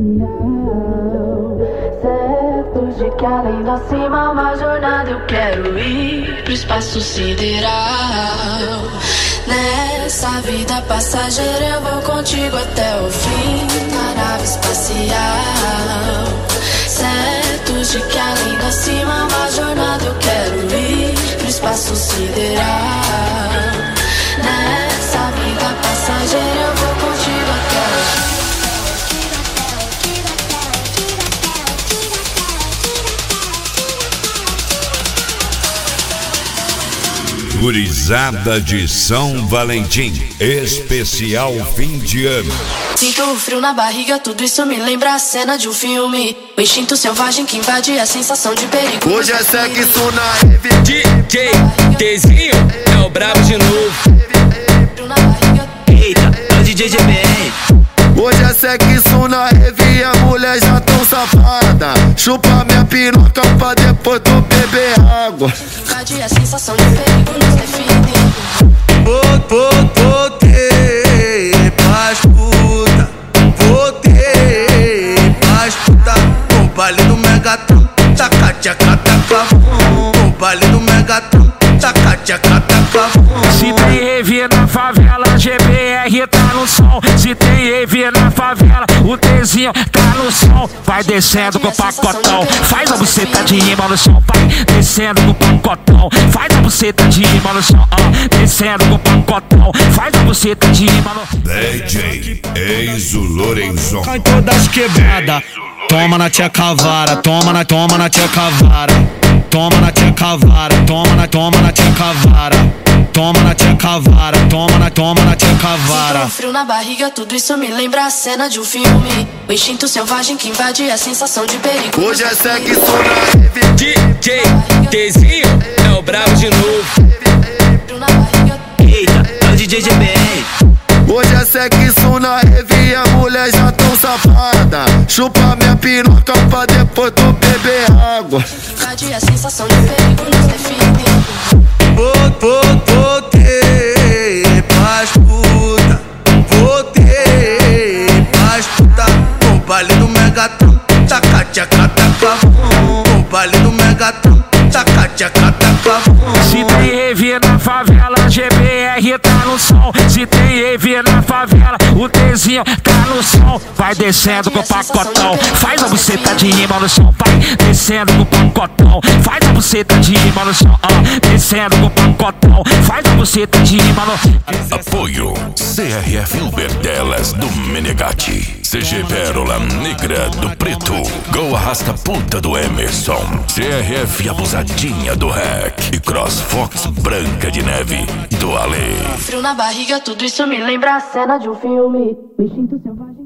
Certo de que além da cima uma jornada eu quero ir pro espaço sideral. Nessa vida passageira eu vou contigo até o fim da nave espacial. Certo de que além da cima uma jornada eu quero ir pro espaço sideral. Nessa vida passageira eu vou contigo até o fim. Gurizada de São Valentim, especial fim de ano. Sinto o frio na barriga, tudo isso me lembra a cena de um filme. O instinto selvagem que invade a sensação de perigo. Hoje é sexo na rave. DJ Tzinho é o brabo de novo. Eita, é o DJ GBR. Hoje é sexo na rave e a mulher já tão safada. Chupa minha piroca pra depois tu beber água. Invade a sensação de perigo nos define. Voltei pras puta. Voltei pras puta. Com o baile do Megatron. Taca, tchaca, taca, com o baile do Megatron. Taca, tchaca, taca. Se tem rave na favela, GBR tá no som. Se tem rave na favela, o Tzinho tá no som. Vai descendo com o pacotão, faz a buceta de rima no chão. Vai descendo com o pacotão, faz a buceta de rima no chão. Descendo com o pacotão, faz a buceta de rima no... DJ Enzo Lorenzon. Cai todas quebradas. Toma na tia cavara, toma na tia cavara. Toma na tia cavara, toma na tia cavara. Toma na tia cavara, toma na tia cavara. Sinto um frio na barriga, tudo isso me lembra a cena de um filme. O instinto selvagem que invade a sensação de perigo. Hoje é sexo na rave. DJ Tzinho é o brabo de novo. Eita, é o DJ GBR. Hoje é sexo na rave e a mulher já tão safada. Chupa minha piroca pra depois tu beber água. Invade a sensação de perigo nos define. Voltei pras puta. Voltei pras puta. Com o baile do Megatron. Taca, tchaca, taca, com o baile do Megatron. Taca, tchaca, taca. Se tem rave na favela, GBR tá no som. Se tem rave na favela, o Tzinho tá no som. Vai descendo com o pacotão, faz a buceta de rima no chão. Vai descendo com o pacotão, faz a buceta de rima no chão. Descendo com o pacotão, faz a buceta de rima no... Apoio CRF Ubertelas do Menegatti, CG Pérola Negra do Preto, Go Arrasta Puta do Emerson, CRF Abusadinha do Hack e Cross Fox Branca de Neve do Ale. Frio na barriga, tudo isso me lembra a cena de um filme. O instinto selvagem